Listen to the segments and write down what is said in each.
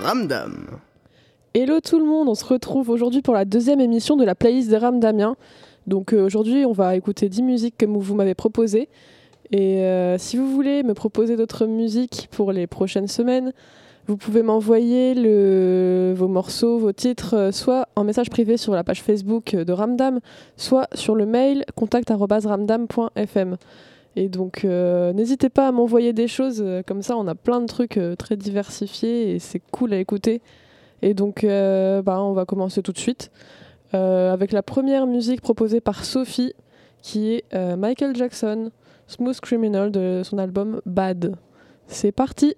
Ramdam. Hello tout le monde, on se retrouve aujourd'hui pour la deuxième émission de la playlist des Ramdamiens. Donc aujourd'hui on va écouter 10 musiques comme vous m'avez proposé. Et si vous voulez me proposer d'autres musiques pour les prochaines semaines, vous pouvez m'envoyer vos morceaux, vos titres, soit en message privé sur la page Facebook de Ramdam, soit sur le mail contact@ramdam.fm. Et donc n'hésitez pas à m'envoyer des choses, comme ça on a plein de trucs très diversifiés et c'est cool à écouter. Et donc on va commencer tout de suite avec la première musique proposée par Sophie, qui est Michael Jackson, Smooth Criminal de son album Bad. C'est parti!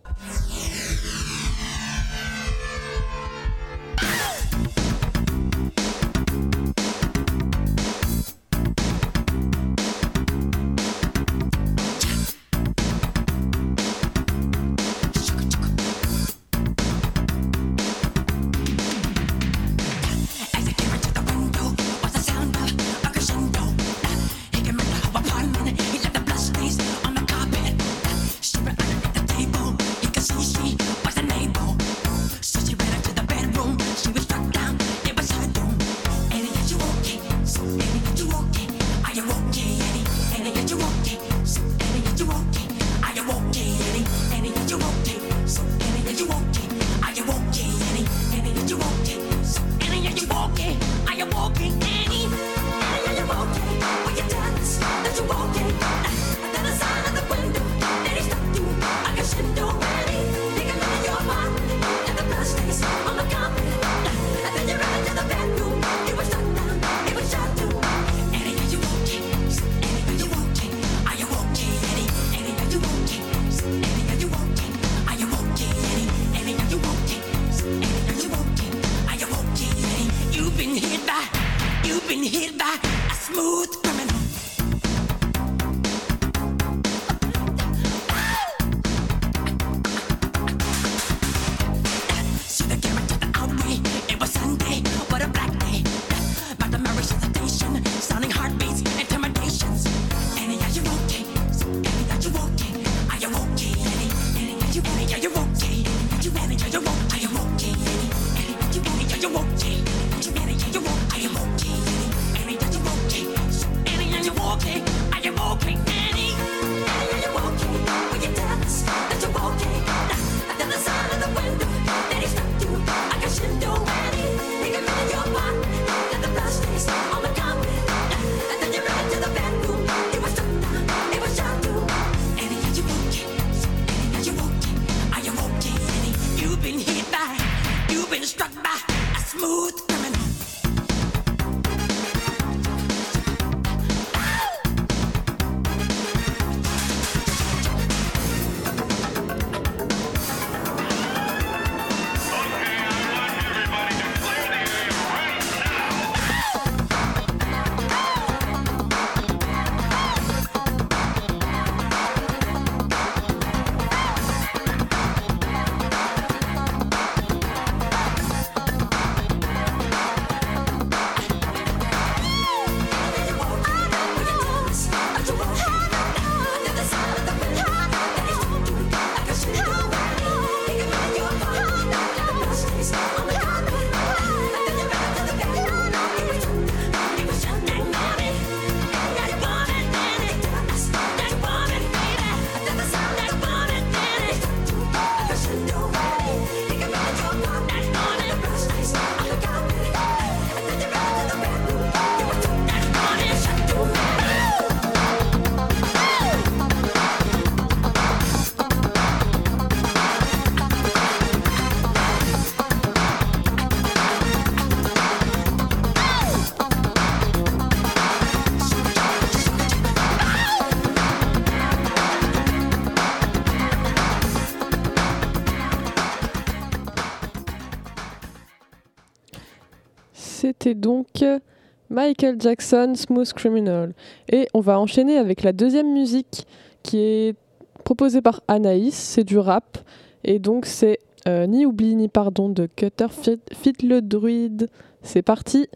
C'était donc Michael Jackson, Smooth Criminal. Et on va enchaîner avec la deuxième musique qui est proposée par Anaïs, c'est du rap. Et donc c'est Ni oubli ni pardon de Cutter Fit le Druide. C'est parti!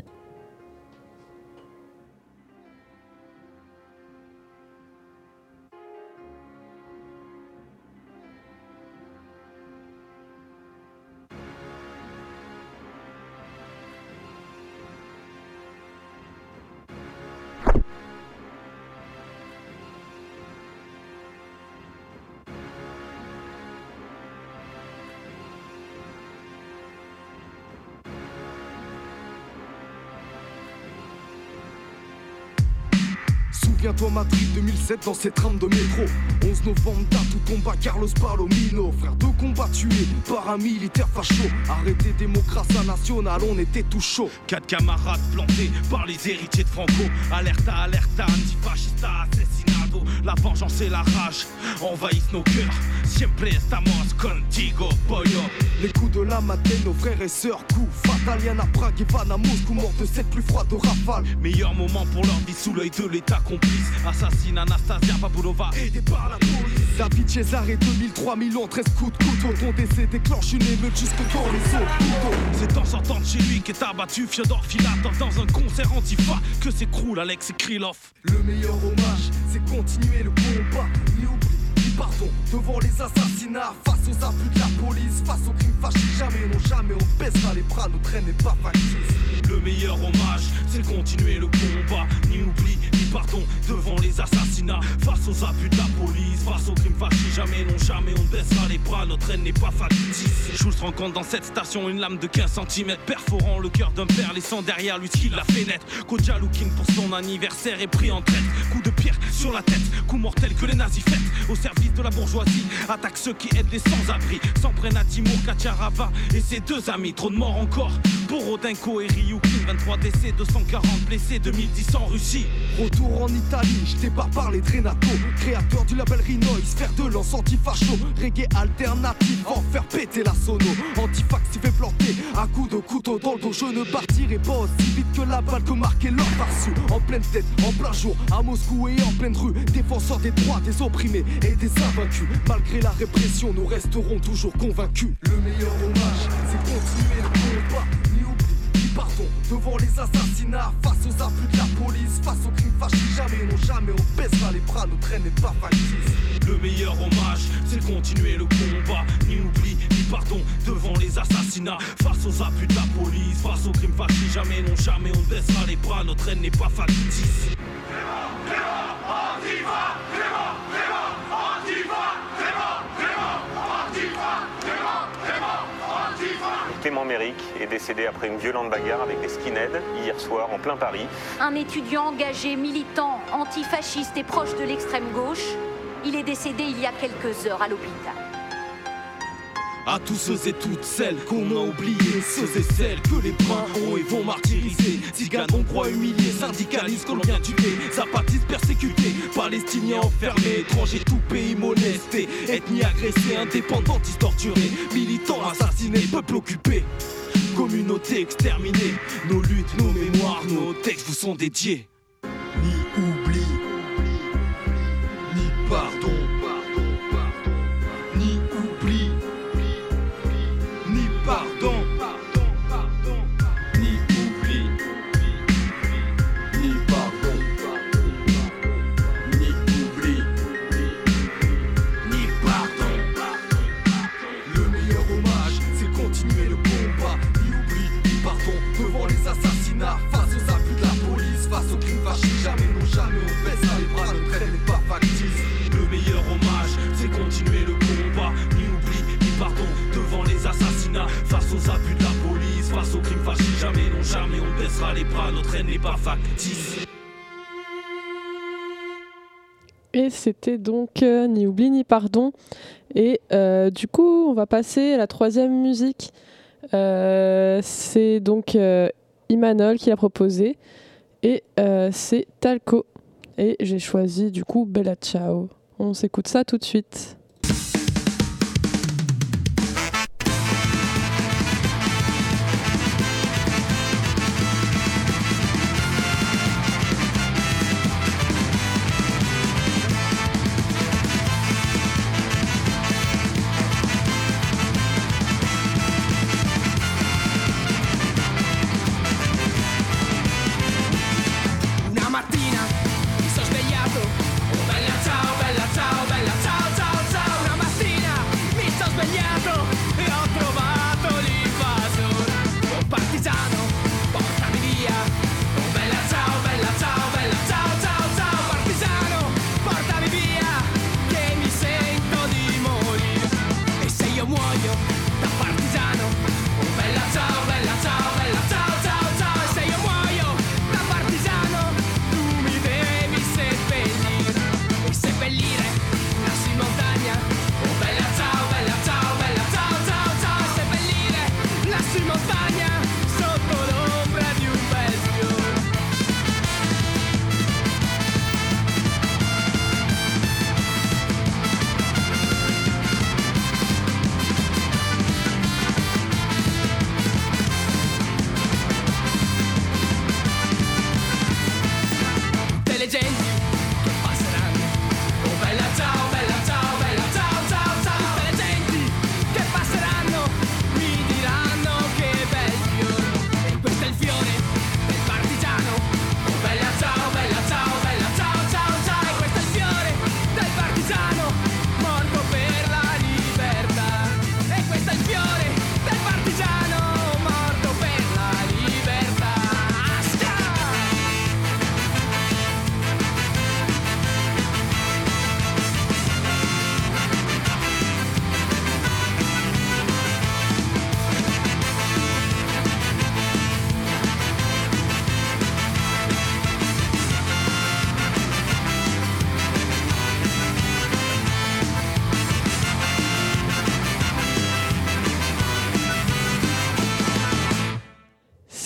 Souviens-toi Madrid 2007 dans cette trame de métro. 11 novembre, date où tomba Carlos Palomino. Frère de combat tué par un militaire facho. Arrêté démocratie nationale, on était tout chaud. 4 camarades plantés par les héritiers de Franco. Alerta, alerta, antifascista, assassinado. La vengeance et la rage envahissent nos cœurs. Siempre estamos contigo, pollo. Les coups de la matinée, nos frères et sœurs, coups Fatalian à Prague, Ivan à Moscou, mort de cette plus froide de rafale. Meilleur moment pour leur vie sous l'œil de l'état complice. Assassine Anastasia Pavlova, aidé par la police. David Cesare 2003, Milan, 13 coups de couteau. Ton décès déclenche une émeute jusque dans les hôpitaux. C'est en sortant de chez lui qu'est abattu Fyodor Filatov dans un concert antifa que s'écroule Alex Krylov. Le meilleur hommage, c'est continuer le combat. Ni oubli, ni pardon, devant les assassinats. Face aux abus de la police, face aux crimes fâchés. Jamais, non jamais, on baissera les bras, notre traîne n'est pas factice. Le meilleur hommage, c'est continuer le combat. Ni oubli, ni pardon, devant les assassinats. Face aux abus de la police, face aux crimes fâchés. Jamais, non jamais, on baissera les bras, notre haine n'est pas factice. Schultz rencontre dans cette station une lame de 15 cm, perforant le cœur d'un père, laissant derrière lui ce qui l'a fait naître. Kodja Lukin pour son anniversaire est pris en traite. Coup de pierre sur la tête, coup mortel que les nazis fêtent. Au service de la bourgeoisie, attaque ceux qui aident les sans-abri. S'en prennent à Timur Kacharava et ses deux amis. Trop de morts encore pour Rodenko et Ryukin. 23 décès, 240 blessés, 2010 en Russie. Retour en Italie, j'étais par les Drenato. Créateur du label Rinois, faire de lance anti-facho. Reggae alternatif, en faire péter la sono. Antifax s'y fait planter, à coups de couteau dans le dos. Je ne partirai pas aussi vite que la balle que marquait leur par-dessus. En pleine tête, en plein jour, à Moscou et en pleine rue. Défenseurs des droits, des opprimés et des invaincus. Malgré la répression, nous resterons toujours convaincus. Le meilleur hommage, c'est continuer le combat. Ni oubli, ni pardon, devant les assassinats. Face aux abus de la police, face aux crimes fâchés. Jamais, non jamais, on baissera les bras, notre haine n'est pas factice. Le meilleur hommage, c'est continuer le combat. Ni oubli, ni pardon, devant les assassinats. Face aux abus de la police, face aux crimes fâchés. Jamais, non jamais, on baissera les bras, notre haine n'est pas factice. Clément Méric est décédé après une violente bagarre avec des skinheads hier soir en plein Paris. Un étudiant engagé, militant, antifasciste et proche de l'extrême gauche, il est décédé il y a quelques heures à l'hôpital. À tous ceux et toutes celles qu'on a oubliés, ceux et celles que les bruns ont et vont martyriser. Tziganes, hongrois humiliés, syndicalistes, colombiens tués, zapatistes persécutés, palestiniens enfermés, étrangers tout pays molestés, ethnie agressée, indépendantistes torturés, militants assassinés, peuple occupé, communauté exterminée. Nos luttes, nos mémoires, nos textes vous sont dédiés. Ni oubli, ni pardon. Pardon, ni oubli, ni pardon, ni oubli, ni pardon. Le meilleur hommage, c'est continuer le combat. Ni oubli, ni pardon, devant les assassinats. Face aux abus de la police, face aux crimes fâchés. Jamais, non jamais, on baissera les bras, notre haine n'est pas factice. Le meilleur hommage, c'est continuer le combat. Ni oubli, ni pardon, devant les assassinats. Face aux abus de la police, face aux crimes fâchés. Jamais, non jamais, on baissera les bras, notre haine n'est pas factice. Et c'était donc Ni oubli ni pardon. Et du coup, on va passer à la troisième musique. C'est donc Imanol qui l'a proposé. Et c'est Talco. Et j'ai choisi du coup Bella Ciao. On s'écoute ça tout de suite. Una mattina mi sono svegliato, oh bella ciao, bella ciao, bella ciao, ciao, ciao.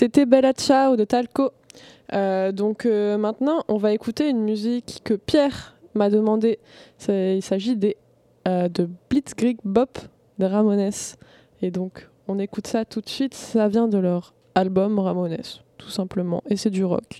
C'était Bella Ciao de Talco. Donc maintenant, on va écouter une musique que Pierre m'a demandé. Il s'agit de Blitzkrieg Bop de Ramones. Et donc, on écoute ça tout de suite. Ça vient de leur album Ramones, tout simplement. Et c'est du rock.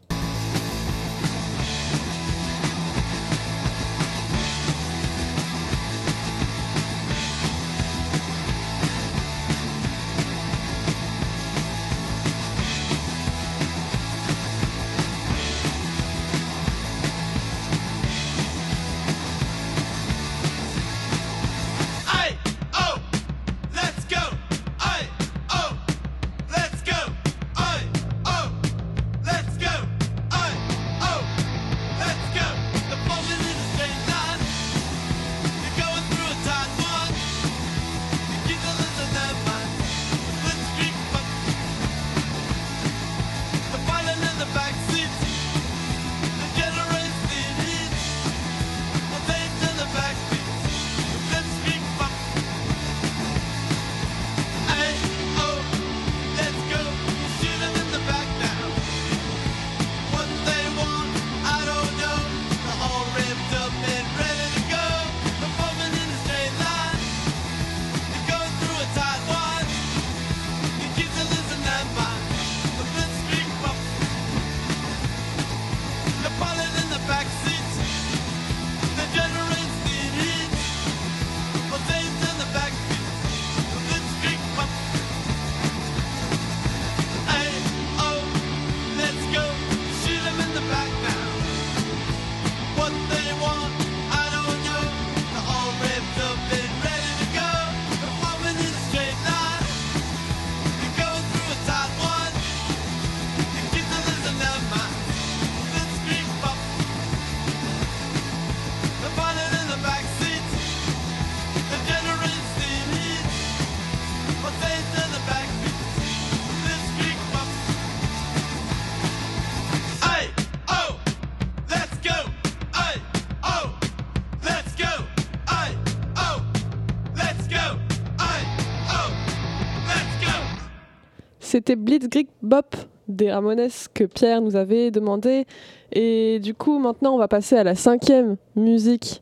C'était Blitzkrieg Bop des Ramones que Pierre nous avait demandé. Et du coup, maintenant, on va passer à la 5e musique.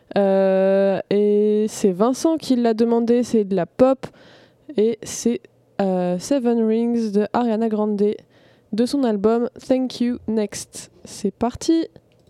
Et c'est Vincent qui l'a demandé. C'est de la pop. Et c'est Seven Rings de Ariana Grande de son album Thank You Next. C'est parti!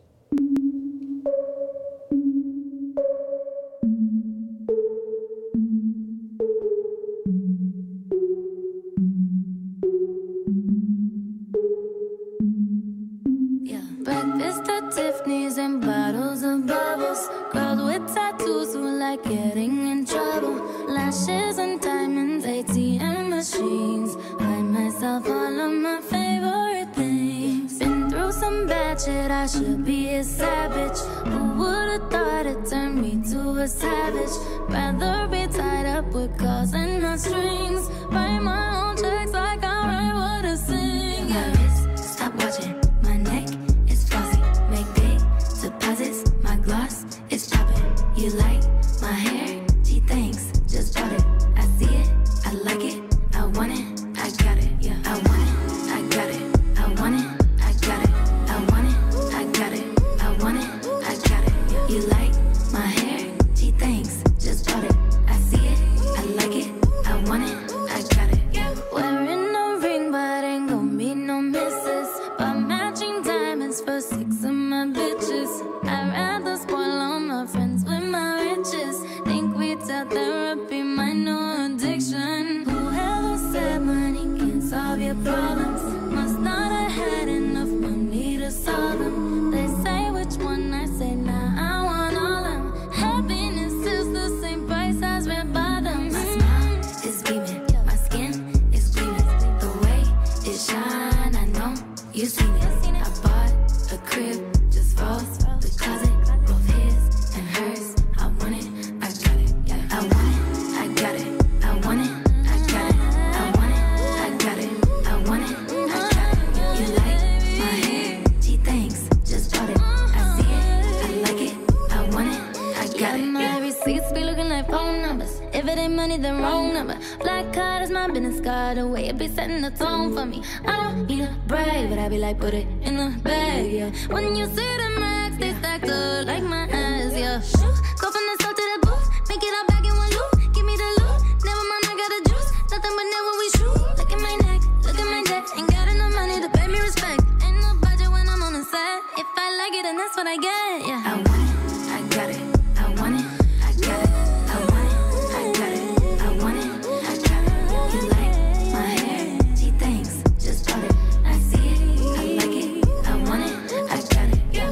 Breakfast at Tiffany's and bottles of bubbles. Girls with tattoos who like getting in trouble. Lashes and diamonds, ATM machines. Buy myself all of my favorite things. Been through some bad shit, I should be a savage. Who would've thought it turned me to a savage? Rather be tied up with calls and not strings. Write my own checks like I write what I sing. Yeah. Stop watching. My gloss is popping. You like my hair? Gee, thanks. Just bought it. I see it. I like it. I want it. I got it. Yeah. I want it. I got it. I want it. I got it. I want it. I got it. I want it. I got it. Yeah. You like my hair? Gee, thanks. Just bought it. I see it. I like it. I want it. I got it. Yeah. Wearing no ring, but ain't gon' be no misses. But matching diamonds for 6 of my bitches. I'd rather spoil all my friends with my riches. Think we tell therapy my new addiction. Whoever said money can solve your problems must not have had enough money to solve them. They say which one, I say nah, I want all them. Happiness is the same price as red bottoms. My smile is beaming, my skin is gleaming. The way it shine, I know you seen it. I bought a crib just for us. The closet, both his and hers. I want it, I got it. Yeah. I want it, I got it. I want it, I got it. I want it, I got it. I want it, I got it. You like my hair? Gee, thanks. Just bought it. I see it, I like it. I want it, I got it. Yeah. Tickets be looking like phone numbers. If it ain't money, then wrong number. Black card is my business card. The way it be setting the tone for me. I don't need a brag, but I be like, put it in the bag, yeah. When you see the max, they stacked up like my ass, yeah. Go from the south to the booth, make it all back in one loop. Give me the loot, never mind, I got the juice. Nothing but never we shoot. Look at my neck, look at my debt. Ain't got enough money to pay me respect. Ain't no budget when I'm on the set. If I like it, then that's what I get, yeah. I want it, I got it. I want it, I got it. I want it, I got it. I want it, I got it. You like my hair? She thinks, just bought it. I see it, I like it. I want it, I got it, yeah.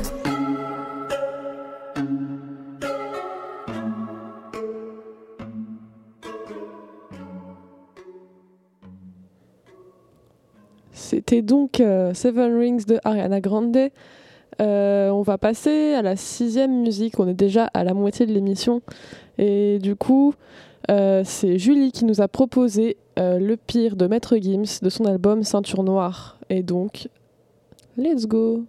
C'était donc Seven Rings de Ariana Grande. On va passer à la 6e musique. On est déjà à la moitié de l'émission. Et du coup, c'est Julie qui nous a proposé Le Pire de Maître Gims de son album Ceinture Noire. Et donc, let's go!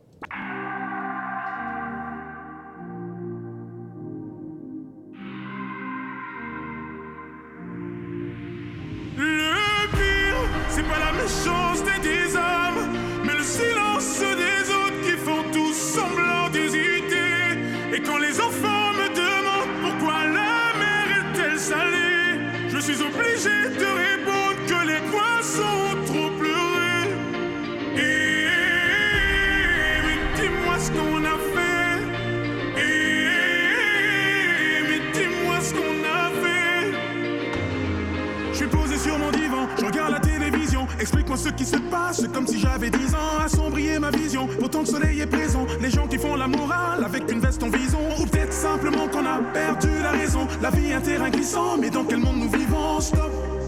Le pire, c'est pas la méchanceté des hommes, mais le silence des autres qui font tous semblant d'hésiter. Et quand les enfants me demandent pourquoi la mer est-elle salée, je suis obligé de répondre que les poissons ont trop pleuré. Et mais dis-moi ce qu'on a fait. Et mais dis-moi ce qu'on a fait. Je suis posé sur mon divan, je regarde la télévision. Explique-moi ce qui se passe, c'est comme si j'avais 10 ans. Assombrir ma vision, pourtant le soleil est présent. Les gens qui font la morale avec une veste en vison. Ou peut-être simplement qu'on a perdu la raison. La vie est un terrain glissant, mais dans quel monde nous vivons? Stop.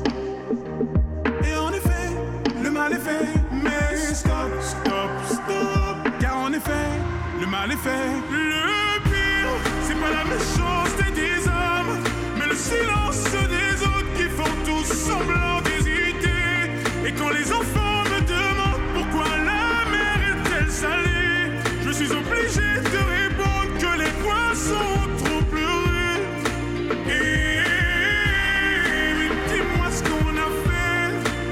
Et en effet, le mal est fait. Mais stop, stop, stop. Car en effet, le mal est fait. Le pire, c'est pas la méchanceté des hommes, mais le silence des autres qui font tous semblant d'hésiter. Et quand les enfants me demandent pourquoi la mer est-elle salée, je suis obligé de répondre que les poissons ont trop pleuré. Et mais dis-moi ce qu'on a fait.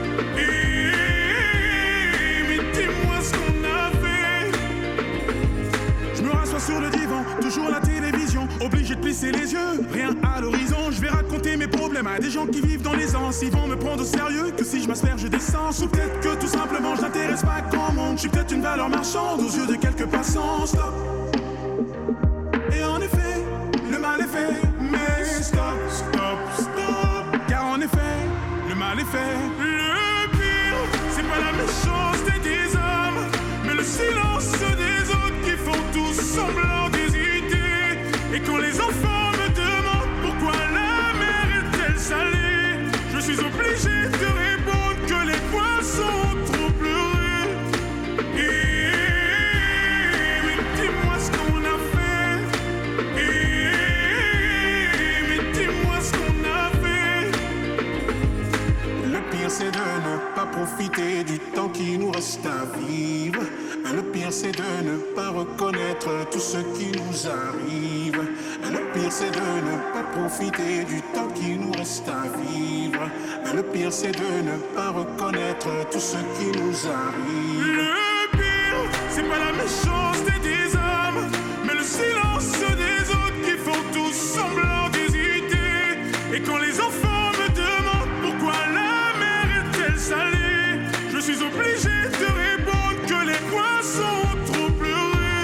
Et mais dis-moi ce qu'on a fait. Je me rassois sur le divan, toujours la télévision, obligé de plisser les yeux, rien à l'horizon. Je vais raconter mes problèmes à des gens qui vivent dans les anses. Ils vont me prendre au sérieux que si je m'asperge d'essence. Ou peut-être que tout simplement je n'intéresse pas grand monde. Je suis peut-être une valeur marchande aux yeux de quelques passants. Stop. Et en effet, le mal est fait. Mais stop, stop, stop. Car en effet, le mal est fait. Le pire, c'est pas la méchanceté des hommes, mais le silence des autres qui font tous semblant d'hésiter. Et quand les enfants me demandent pourquoi la mer est-elle salée, je suis obligé de répondre que les poissons ont trop pleuré. Et mais dis-moi ce qu'on a fait. Et mais dis-moi ce qu'on a fait. Le pire c'est de ne pas profiter du temps qui nous reste à vivre. Le pire c'est de ne pas reconnaître tout ce qui nous arrive. Le pire c'est de ne pas profiter du temps qui nous reste à vivre. Le pire c'est de ne pas reconnaître tout ce qui nous arrive. Le pire, c'est pas la méchanceté des hommes, mais le silence des autres qui font tous semblant d'hésiter. Et quand les enfants me demandent pourquoi la mer est-elle salée, je suis obligé de répondre que les poissons ont trop pleuré.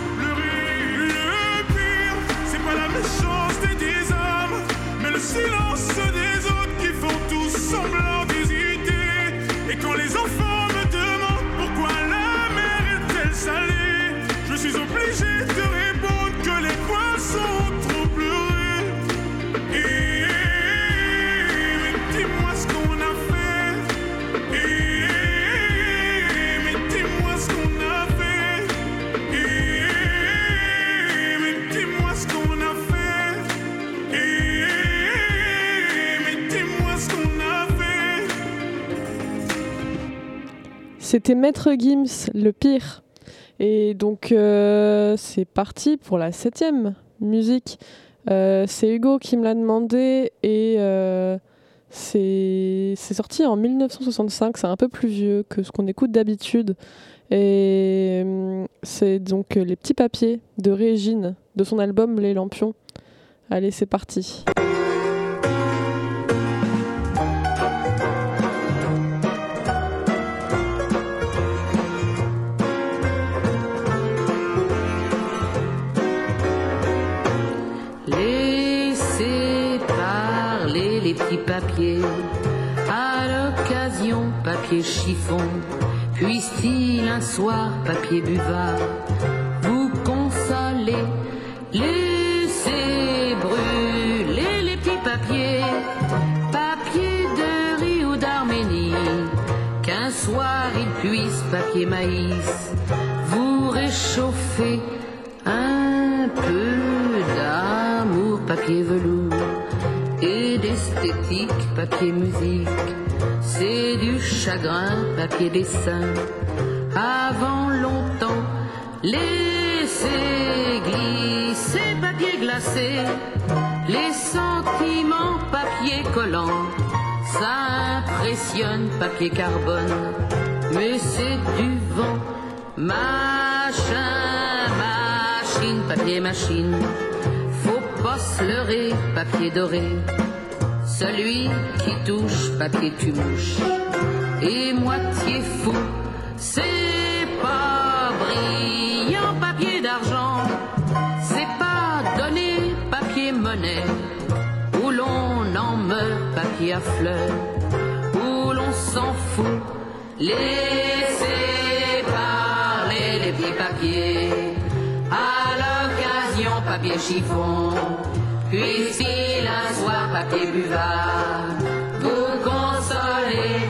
Le pire, c'est pas la méchanceté des hommes, mais le silence des autres qui font tous semblant d'hésiter. Et quand les enfants me demandent pourquoi la mer est-elle salée, je suis obligé de répondre que les poissons ont trop pleuré. Et mais dis-moi ce qu'on a fait. Et mais dis-moi ce qu'on a fait. Et mais dis-moi ce qu'on a fait. Et mais dis-moi ce qu'on a fait. C'était Maître Gims, Le Pire. Et donc, c'est parti pour la 7e musique. C'est Hugo qui me l'a demandé et c'est sorti en 1965, c'est un peu plus vieux que ce qu'on écoute d'habitude. Et c'est donc Les Petits Papiers de Régine, de son album Les Lampions. Allez, c'est parti. Laissez parler les petits papiers, à l'occasion papier chiffon. Puisse-t-il un soir, papier buvard, vous consoler? Laissez brûler les petits papiers, papier de riz ou d'Arménie, qu'un soir il puisse, papier maïs, vous réchauffer un peu d'amour, papier velours, et d'esthétique, papier musique. C'est du chagrin, papier dessin. Avant longtemps, laissez glisser, papier glacé. Les sentiments, papier collant. Ça impressionne, papier carbone. Mais c'est du vent, machin, machine, papier machine. Faut pas se leurrer, papier doré. Celui qui touche, papier tue-mouche, et moitié fou, c'est pas brillant, papier d'argent, c'est pas donné, papier monnaie, où l'on en meurt, papier à fleurs, où l'on s'en fout, laissez parler les petits papiers, à l'occasion, papier chiffon. Puisse-t-il un soir, papier buvard, vous consoler,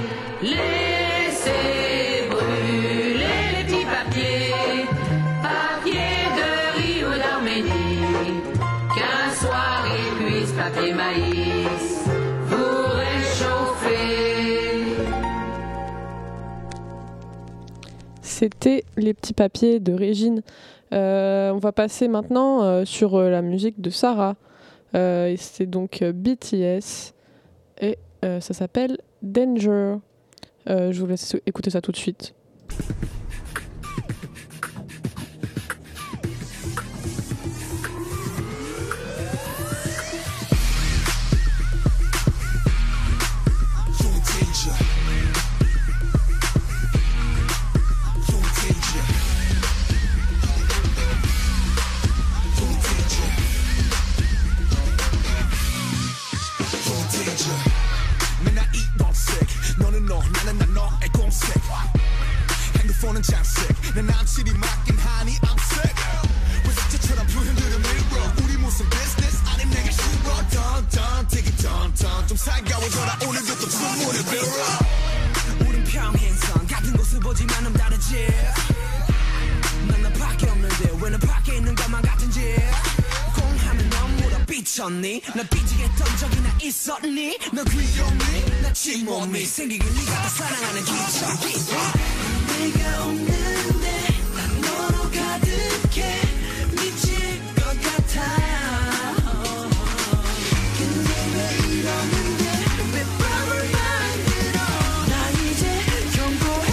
laissez brûler les petits papiers, papier de riz ou d'Arménie, qu'un soir il puisse, papier maïs, vous réchauffer. C'était Les Petits Papiers de Régine. On va passer maintenant sur la musique de Sarah. Et c'est donc BTS et ça s'appelle Danger. Je vous laisse écouter ça tout de suite. 핸드폰은 장색 내 남친이 맡긴 하니 I'm sick 왜 삭제처럼 표현들은 mirror 우리 무슨 business 아님 내가 싫어 던던 되게 던던 좀 살가워져라 오늘도 또 주문을 빌어 우린 평행선 같은 곳을 보지만 다르지 난 너밖에 없는데 왜 너 밖에 있는 것만 같은지 공하면 넌 물어 삐쳤니 난 삐지겠던 적이나 있었니 너 귀엽니 나 침몸이 생기길 네가 다 사랑하는 기적이 내가 없는데 난 너로 가득해 미칠 것 같아 근데 왜 이러는데 왜 밤을 만들어 나 이제 경고해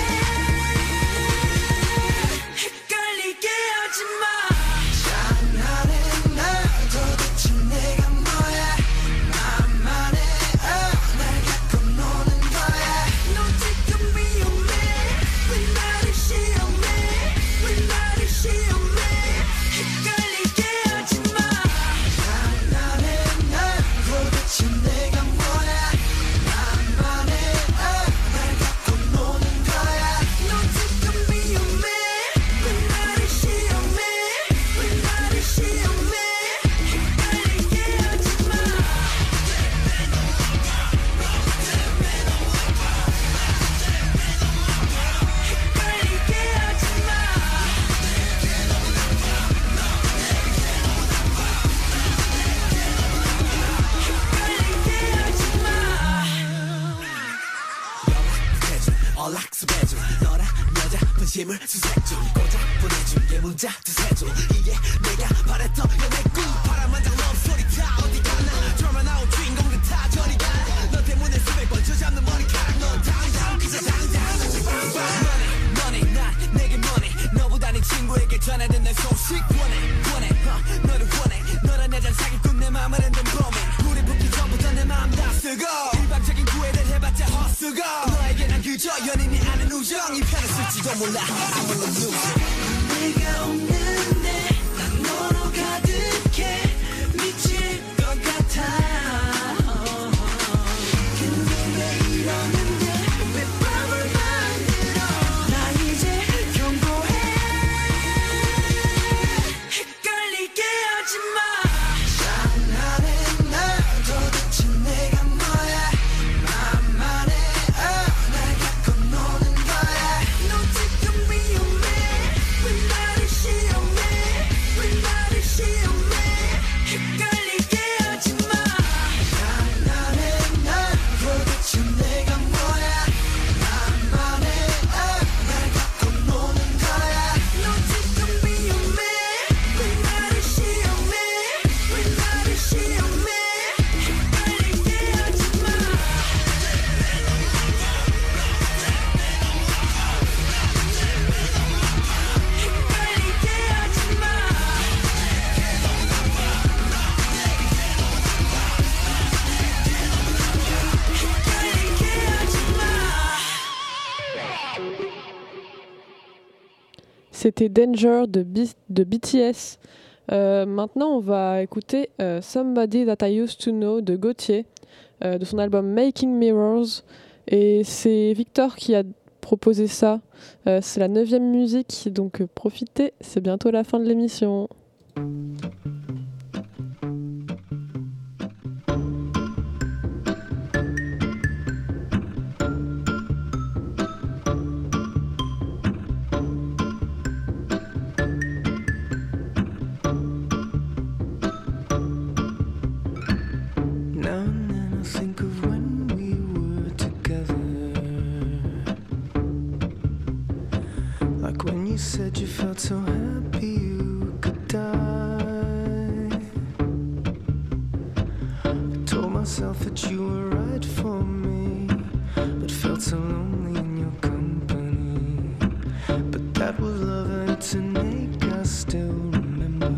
헷갈리게 하지마 장난해 나 도대체 내가 뭐야 맘만 해 날 갖고 노는 거야 너 지금 위험해 왜 나를 시험해 왜 나를 시험해 헷갈리게 하지마 장난해 나 도대체 내가 뭐야 맘만 해 날 갖고 노는 거야 너 지금 위험해 왜 나를 시험해 왜 나를 시험해 헷갈리게 하지마 얼락스배줄 너란 여자 분심을 수색중 고작 보내준 게 문자 두세 줄 이게 내가 바랬던 연애 꿈 바람만장 넌 소리 타 그저 연인이 아닌 우정이 편을 쓸지도 몰라 I'm a loser 내가 없는데 난 너로 가득해 미칠 것 같아 근데 왜 이러는데 왜 밤을 만들어 나 이제 경고해 헷갈리게 하지마 장난해 날 도대체 내가 뭐야 맘만 해 날 갖고 노는 거야 너 지금 위험해 왜 나를 시험해 왜 나를 시험해 헷갈리게 하지마 장난해 날 도대체 내가 뭐야 맘만 해 날 갖고 노는 거야 너 지금 위험해 왜 나를 시험해 왜 나를 시험해 헷갈리게 하지마 헷갈리게 하지마 헷갈리게 하지마 C'était Danger de BTS. Maintenant, on va écouter Somebody That I Used to Know de Gauthier, de son album Making Mirrors. Et c'est Victor qui a proposé ça. C'est la 9e musique, donc profitez, c'est bientôt la fin de l'émission. Now and then I think of when we were together, like when you said you felt so happy you could die. I told myself that you were right for me, but felt so lonely in your company. But that was love and it's an ache I still remember.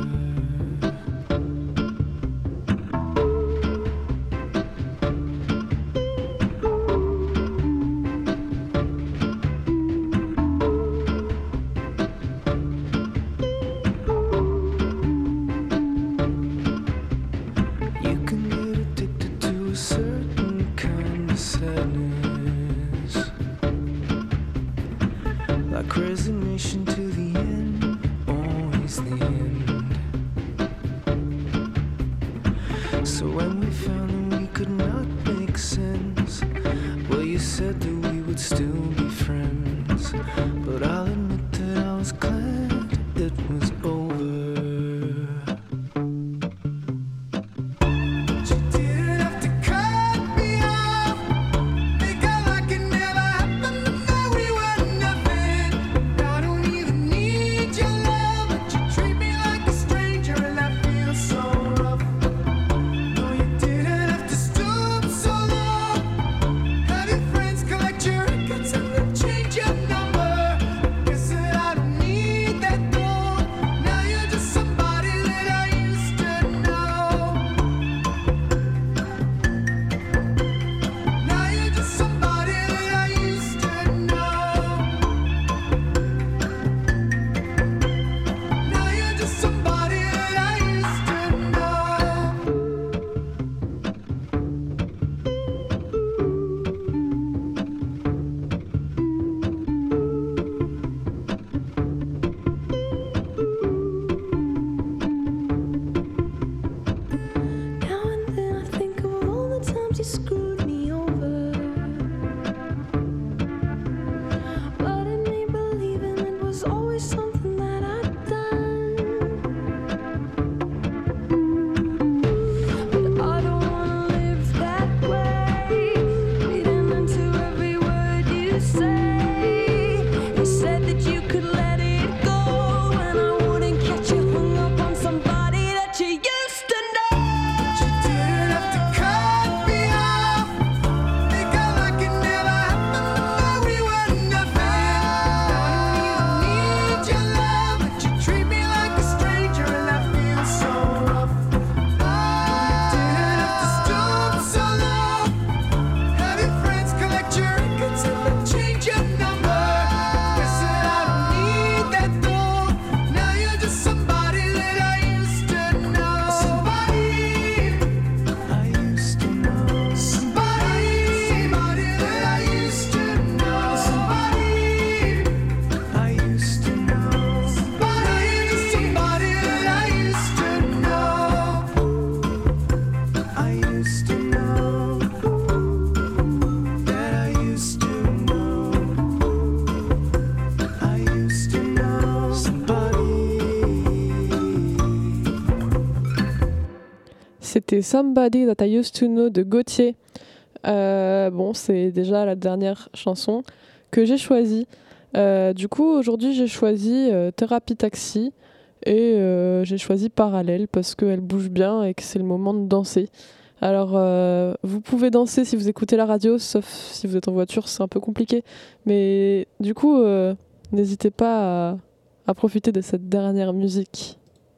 You can get addicted to a certain kind of sadness, like resignation to the end, always the end. So when we found that we could not make sense, well, you said that we would still be friends, but I'll admit that I was glad it was over. You didn't have to cut me off, make out like it never happened, but now we were nothing. I don't even need your love, but you treat me like a stranger and that feels so rough. No, you didn't have to stoop so low, have your friends collect your records and then change your number. C'était Somebody That I Used to Know de Gauthier. Bon, c'est déjà la dernière chanson que j'ai choisie. Du coup, aujourd'hui, j'ai choisi Thérapie Taxi et j'ai choisi Parallèle parce qu'elle bouge bien et que c'est le moment de danser. Alors, vous pouvez danser si vous écoutez la radio, sauf si vous êtes en voiture, c'est un peu compliqué. Mais du coup, n'hésitez pas à profiter de cette dernière musique.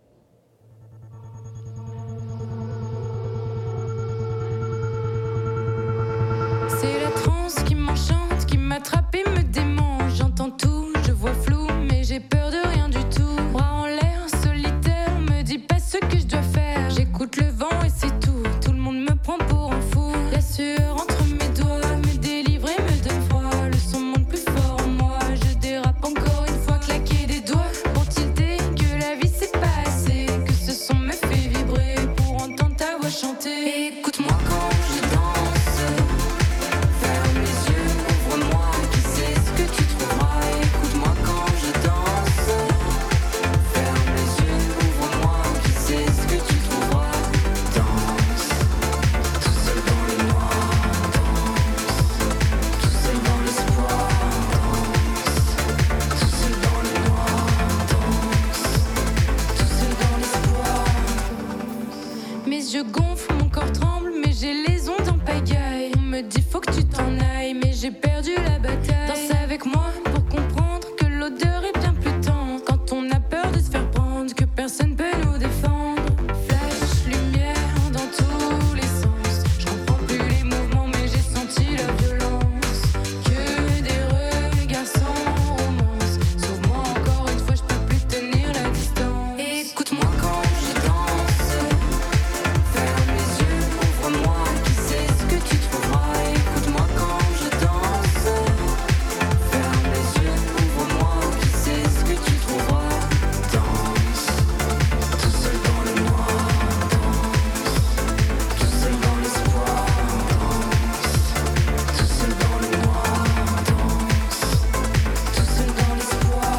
C'est la transe qui m'enchante, qui m'attrape et me démange. J'entends tout, je vois flou, mais j'ai peur de rien du tout. Bras en l'air, solitaire, on me dit pas ce que je dois faire. J'écoute le vent et c'est tout, tout le monde me prend pour un fou. La sueur entre mes doigts, me délivre et me donne froid. Le son monte plus fort en moi, je dérape encore une fois, claquer des doigts. Pour tilter que la vie c'est pas assez, que ce son me fait vibrer pour entendre ta voix chanter. Écoute-moi quand je danse. Ferme les yeux, ouvre-moi, qui sait ce que tu trouveras. Écoute-moi quand je danse. Ferme les yeux, ouvre-moi, qui sait ce que tu trouveras. Danse, tout seul dans le noir. Danse, tout seul dans l'espoir. Danse, tout seul dans le noir. Danse, tout seul dans l'espoir. Mes yeux gonflent, mon corps tremble, mais j'ai les ondes en pagaille. On me dit faut que tu t'en ailles, mais j'ai perdu la bataille. Danse avec moi pour comprendre que l'odeur est bien plus tendre. Quand on a peur de se faire prendre, que personne peut nous défendre. Flash, lumière dans tous les sens. Je comprends plus les mouvements, mais j'ai senti la violence. Que des regards sans romance. Sauve-moi encore une fois, je peux plus tenir la distance. Écoute-moi quand je danse. Ferme les yeux, ouvre-moi, qui sait ce que tu trouveras. Écoute-moi quand je danse. Ferme les yeux, ouvre-moi, qui sait ce que tu trouveras. Danse, tout seul dans le noir. Danse, tout seul dans l'espoir. Danse, tout seul dans le noir. Danse, tout seul dans l'espoir.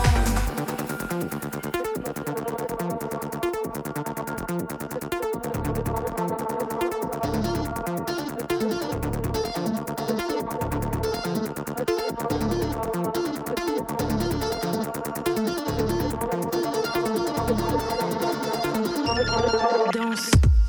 Danse.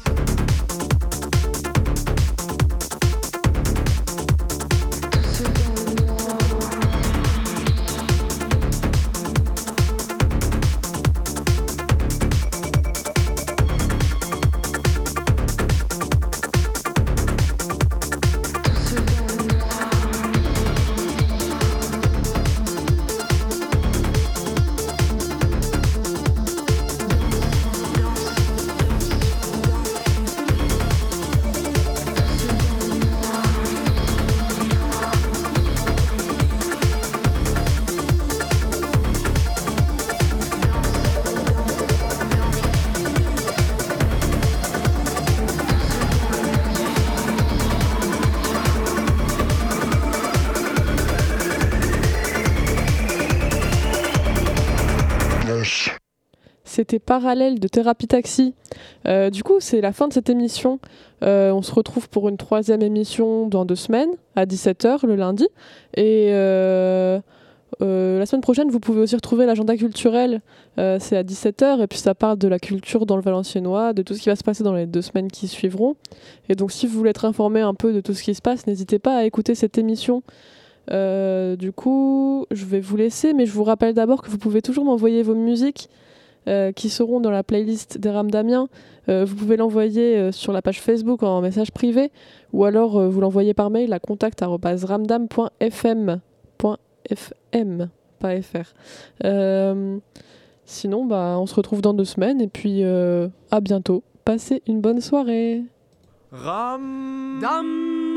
C'était Parallèle de Thérapie Taxi. Du coup, c'est la fin de cette émission. On se retrouve pour une 3e émission dans 2 semaines, à 17h le lundi. Et la semaine prochaine, vous pouvez aussi retrouver l'agenda culturel. C'est à 17h et puis ça parle de la culture dans le Valenciennois, de tout ce qui va se passer dans les 2 semaines qui suivront. Et donc, si vous voulez être informé un peu de tout ce qui se passe, n'hésitez pas à écouter cette émission. Du coup, je vais vous laisser, mais je vous rappelle d'abord que vous pouvez toujours m'envoyer vos musiques qui seront dans la playlist des Ram d'Amiens. Vous pouvez l'envoyer sur la page Facebook en message privé ou alors vous l'envoyez par mail à contact@ramdam.fm, pas fr. Sinon, on se retrouve dans 2 semaines et puis à bientôt. Passez une bonne soirée. Ram Dam.